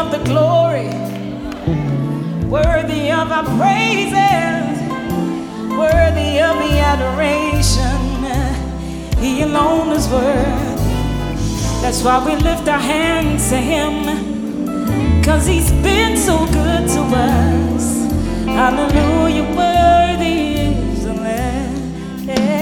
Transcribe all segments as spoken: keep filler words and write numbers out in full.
of the glory, worthy of our praises, worthy of the adoration. He alone is worthy. That's why we lift our hands to Him, 'cause He's been so good to us. Hallelujah, worthy is the Lamb.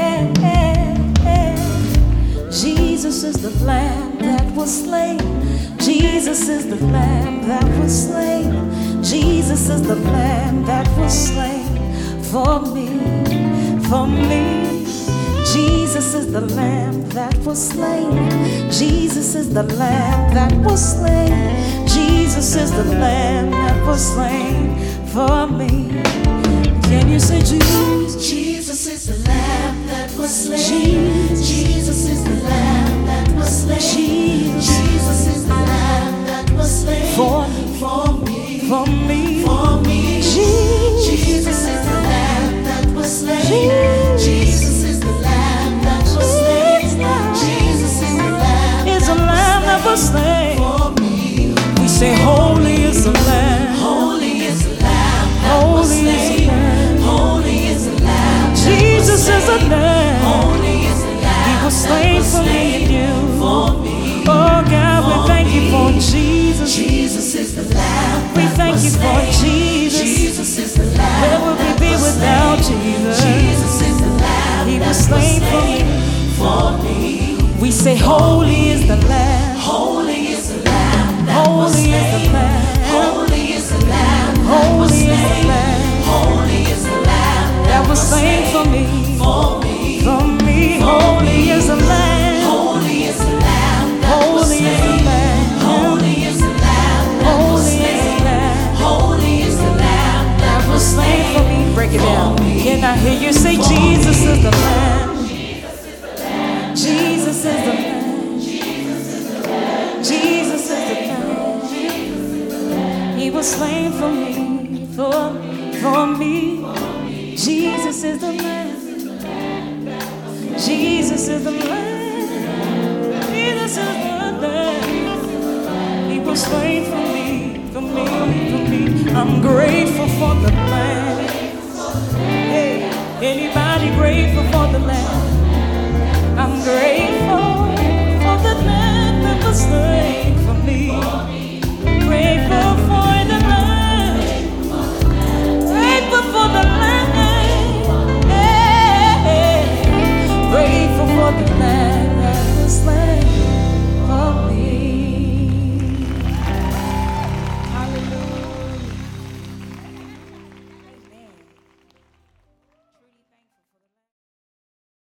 Jesus is the Lamb that was slain. Jesus is the Lamb that was slain. Jesus is the Lamb that was slain for me, for me. Jesus is the Lamb that was slain. Jesus is the Lamb that was slain. Jesus is the Lamb that was slain for me. Can you say Jesus? Jesus is the Lamb that was slain. Jesus is the Lamb that was slain. Jesus is the Lamb that was slain for me, for me, for me, for me. Jesus is the Lamb that was slain. Jesus is the Lamb that was slain. Jesus is the Lamb is the Lamb that was slain for me. We say, Holy is the Lamb. Holy is the Lamb that was Holy is the slain. Lamb. Holy is the Lamb. Jesus is the Lamb. Holy is the Lamb. He was slain for me and you. For me. Oh God, we thank you for Jesus. Jesus is the Lamb. We thank you for Jesus. Jesus is the Lamb. Where would we be without Jesus? Jesus is the Lamb. He was slain for me. For me. We say, Holy is the Lamb. Holy is the Lamb. Holy is the Lamb. Holy is the Lamb. Holy is the Lamb. Holy is the Lamb that was slain for me. For me. For me. Holy is the Lamb. Holy is the Lamb. Holy is the Lamb. Holy is the Lamb. Holy is the Lamb. Holy is the Lamb that was slain for me. Break it down. Can I hear you say, Jesus is the Lamb? Jesus is the Lamb. Jesus is the Lamb. He was slain for me, for, for me. Jesus is the Lamb. Jesus is the Lamb. Jesus is the Lamb. He was slain for me, for me, for me. I'm grateful for the Lamb. Hey, anybody grateful for the Lamb? I'm grateful.